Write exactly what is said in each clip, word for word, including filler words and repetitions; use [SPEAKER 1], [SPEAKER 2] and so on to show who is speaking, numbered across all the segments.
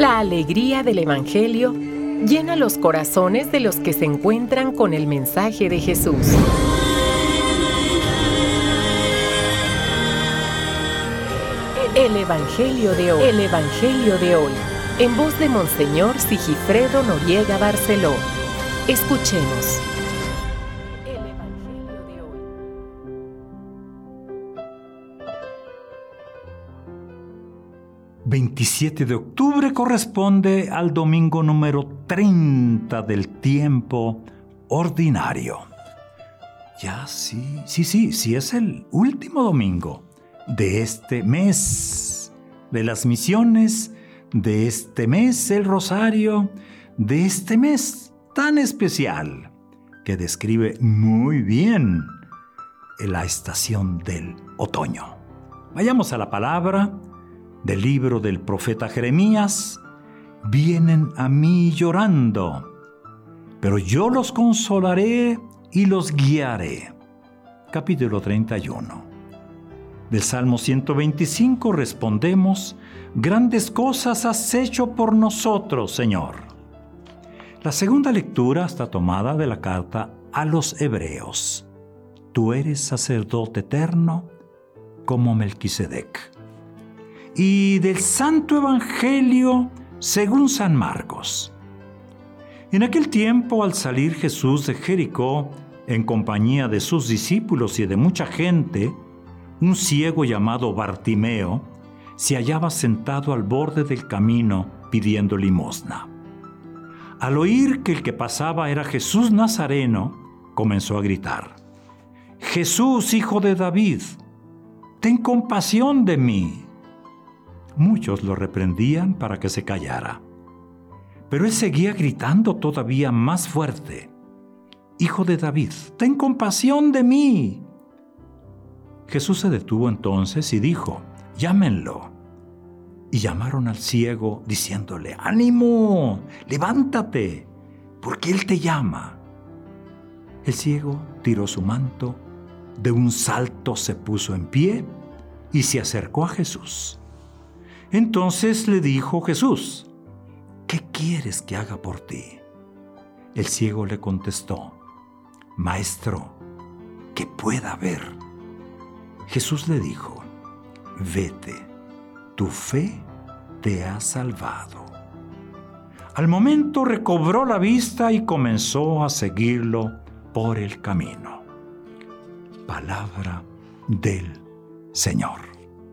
[SPEAKER 1] La alegría del Evangelio llena los corazones de los que se encuentran con el mensaje de Jesús. El Evangelio de hoy. El Evangelio de hoy. En voz de Monseñor Sigifredo Noriega Barceló. Escuchemos. El Evangelio de hoy.
[SPEAKER 2] veintisiete de octubre corresponde al domingo número treinta del tiempo ordinario. Ya sí, sí, sí, sí es el último domingo de este mes, de las misiones, de este mes el rosario, de este mes tan especial que describe muy bien la estación del otoño. Vayamos a la palabra del libro del profeta Jeremías. Vienen a mí llorando, pero yo los consolaré y los guiaré. Capítulo treinta y uno. Del Salmo ciento veinticinco respondemos: grandes cosas has hecho por nosotros, Señor. La segunda lectura está tomada de la carta a los Hebreos. Tú eres sacerdote eterno como Melquisedec. Y del Santo Evangelio según San Marcos. En aquel tiempo, al salir Jesús de Jericó, en compañía de sus discípulos y de mucha gente, un ciego llamado Bartimeo se hallaba sentado al borde del camino pidiendo limosna. Al oír que el que pasaba era Jesús Nazareno, comenzó a gritar: Jesús, hijo de David, ten compasión de mí. Muchos lo reprendían para que se callara, pero él seguía gritando todavía más fuerte: Hijo de David, ten compasión de mí. Jesús se detuvo entonces y dijo: llámenlo. Y llamaron al ciego diciéndole: ánimo, levántate, porque él te llama. El ciego tiró su manto, de un salto se puso en pie y se acercó a Jesús. Entonces le dijo Jesús: ¿qué quieres que haga por ti? El ciego le contestó: Maestro, que pueda ver. Jesús le dijo: vete, tu fe te ha salvado. Al momento recobró la vista y comenzó a seguirlo por el camino. Palabra del Señor.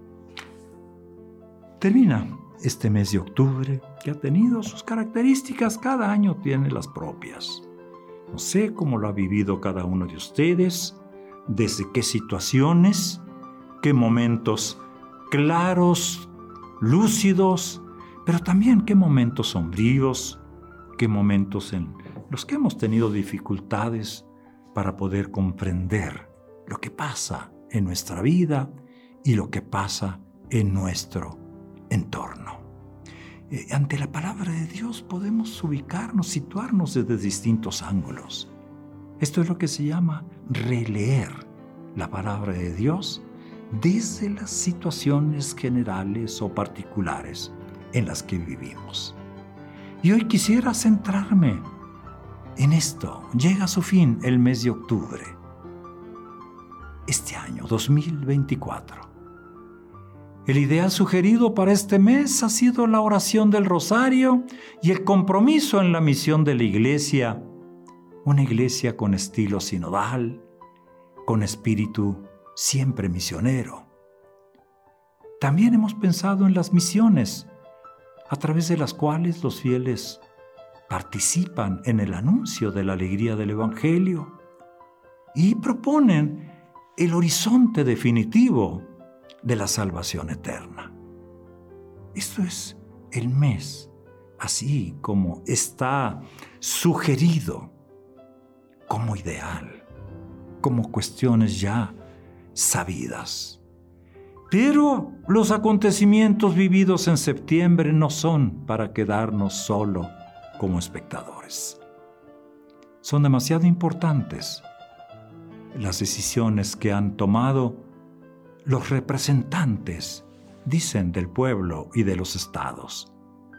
[SPEAKER 2] Termina este mes de octubre, que ha tenido sus características, cada año tiene las propias. No sé cómo lo ha vivido cada uno de ustedes, desde qué situaciones, qué momentos claros, lúcidos, pero también qué momentos sombríos, qué momentos en los que hemos tenido dificultades para poder comprender lo que pasa en nuestra vida y lo que pasa en nuestro entorno. Eh, ante la palabra de Dios podemos ubicarnos, situarnos desde distintos ángulos. Esto es lo que se llama releer la palabra de Dios desde las situaciones generales o particulares en las que vivimos. Y hoy quisiera centrarme en esto. Llega a su fin el mes de octubre. Este año, dos mil veinticuatro. El ideal sugerido para este mes ha sido la oración del rosario y el compromiso en la misión de la iglesia, una iglesia con estilo sinodal, con espíritu siempre misionero. También hemos pensado en las misiones, a través de las cuales los fieles participan en el anuncio de la alegría del Evangelio y proponen el horizonte definitivo de la salvación eterna. Esto es el mes, así como está sugerido como ideal, como cuestiones ya sabidas. Pero los acontecimientos vividos en septiembre no son para quedarnos solo como espectadores. Son demasiado importantes las decisiones que han tomado los representantes, dicen, del pueblo y de los estados.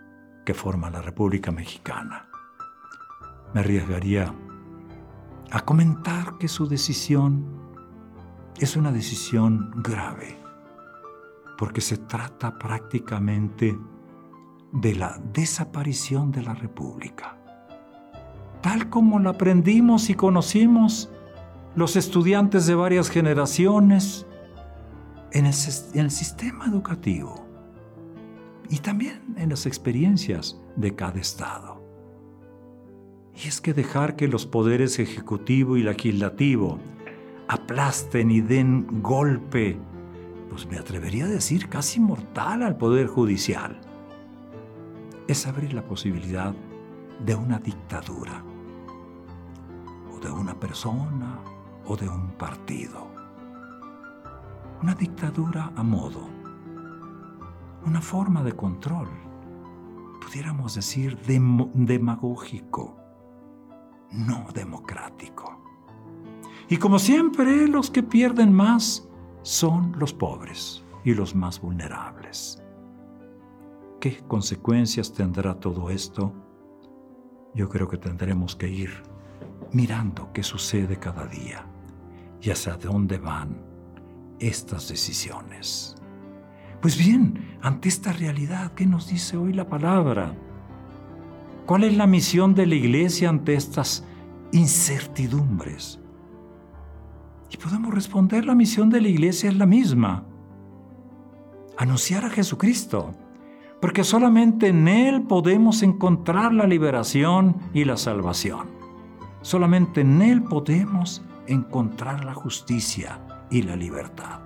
[SPEAKER 2] que forma la República Mexicana. Me arriesgaría a comentar que su decisión es una decisión grave, porque se trata prácticamente de la desaparición de la República, tal como la aprendimos y conocimos los estudiantes de varias generaciones en el, en el sistema educativo y también en las experiencias de cada estado. Y es que dejar que los poderes ejecutivo y legislativo aplasten y den golpe, pues me atrevería a decir casi mortal al poder judicial, es abrir la posibilidad de una dictadura, o de una persona, o de un partido. Una dictadura a modo, una forma de control, pudiéramos decir dem- demagógico, no democrático. Y como siempre, los que pierden más son los pobres y los más vulnerables. ¿Qué consecuencias tendrá todo esto? Yo creo que tendremos que ir mirando qué sucede cada día y hacia dónde van estas decisiones. Pues bien, ante esta realidad, ¿qué nos dice hoy la palabra? ¿Cuál es la misión de la iglesia ante estas incertidumbres? Y podemos responder, la misión de la iglesia es la misma: anunciar a Jesucristo, porque solamente en Él podemos encontrar la liberación y la salvación. Solamente en Él podemos encontrar la justicia y la libertad.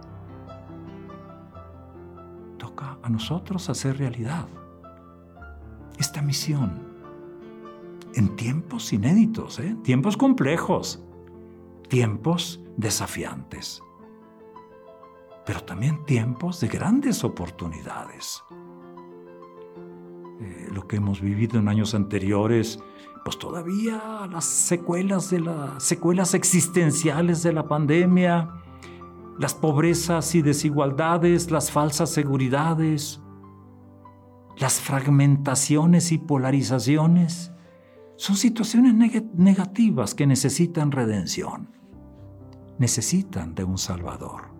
[SPEAKER 2] Toca a nosotros hacer realidad esta misión en tiempos inéditos, ¿eh? tiempos complejos, tiempos desafiantes, pero también tiempos de grandes oportunidades. Eh, lo que hemos vivido en años anteriores, pues todavía las secuelas de las secuelas existenciales de la pandemia, las pobrezas y desigualdades, las falsas seguridades, las fragmentaciones y polarizaciones, son situaciones neg- negativas que necesitan redención, necesitan de un Salvador.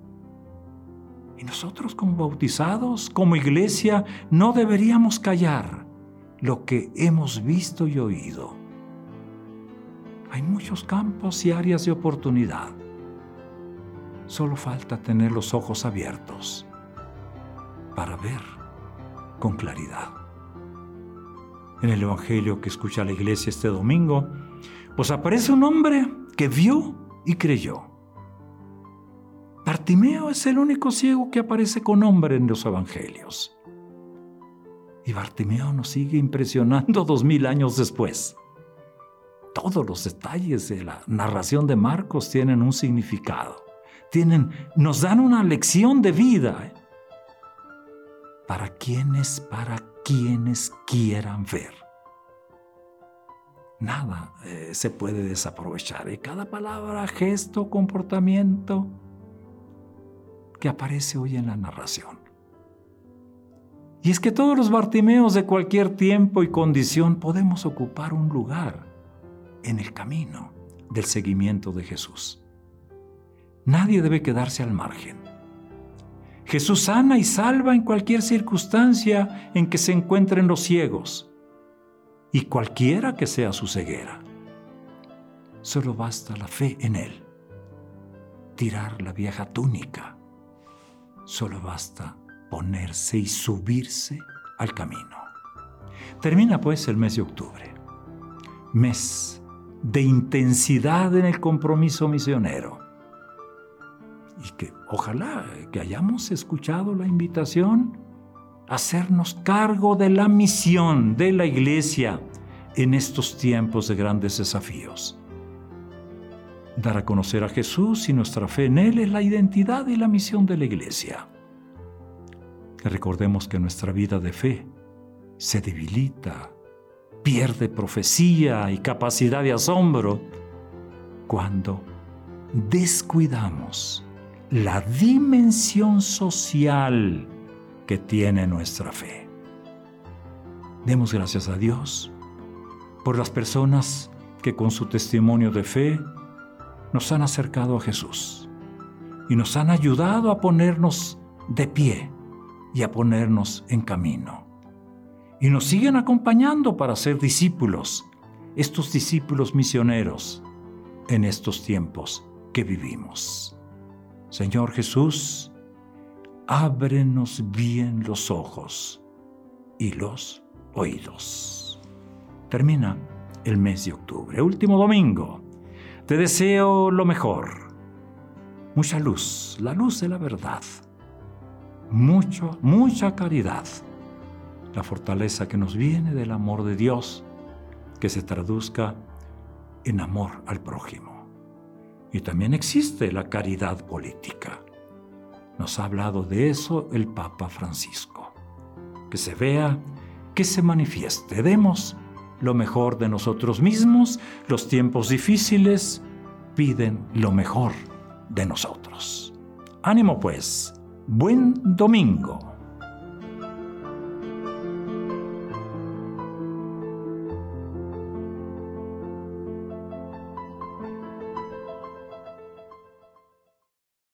[SPEAKER 2] Y nosotros como bautizados, como iglesia, no deberíamos callar lo que hemos visto y oído. Hay muchos campos y áreas de oportunidad. Solo falta tener los ojos abiertos para ver con claridad. En el Evangelio que escucha la iglesia este domingo, pues aparece un hombre que vio y creyó. Bartimeo es el único ciego que aparece con nombre en los Evangelios. Y Bartimeo nos sigue impresionando dos mil años después. Todos los detalles de la narración de Marcos tienen un significado. Tienen, nos dan una lección de vida, ¿eh? Para quienes, para quienes quieran ver. Nada eh, se puede desaprovechar. Y cada palabra, gesto, comportamiento que aparece hoy en la narración. Y es que todos los Bartimeos de cualquier tiempo y condición podemos ocupar un lugar en el camino del seguimiento de Jesús. Nadie debe quedarse al margen. Jesús sana y salva en cualquier circunstancia en que se encuentren los ciegos y cualquiera que sea su ceguera. Solo basta la fe en Él, tirar la vieja túnica. Solo basta ponerse y subirse al camino. Termina pues el mes de octubre, mes de intensidad en el compromiso misionero. Y que ojalá que hayamos escuchado la invitación a hacernos cargo de la misión de la iglesia en estos tiempos de grandes desafíos. Dar a conocer a Jesús y nuestra fe en Él es la identidad y la misión de la iglesia. Recordemos que nuestra vida de fe se debilita, pierde profecía y capacidad de asombro cuando descuidamos la dimensión social que tiene nuestra fe. Demos gracias a Dios por las personas que con su testimonio de fe nos han acercado a Jesús y nos han ayudado a ponernos de pie y a ponernos en camino. Y nos siguen acompañando para ser discípulos, estos discípulos misioneros en estos tiempos que vivimos. Señor Jesús, ábrenos bien los ojos y los oídos. Termina el mes de octubre, último domingo. Te deseo lo mejor. Mucha luz, la luz de la verdad. Mucho, mucha caridad. La fortaleza que nos viene del amor de Dios, que se traduzca en amor al prójimo. Y también existe la caridad política. Nos ha hablado de eso el Papa Francisco. Que se vea, que se manifieste. Demos lo mejor de nosotros mismos. Los tiempos difíciles piden lo mejor de nosotros. Ánimo pues. Buen domingo.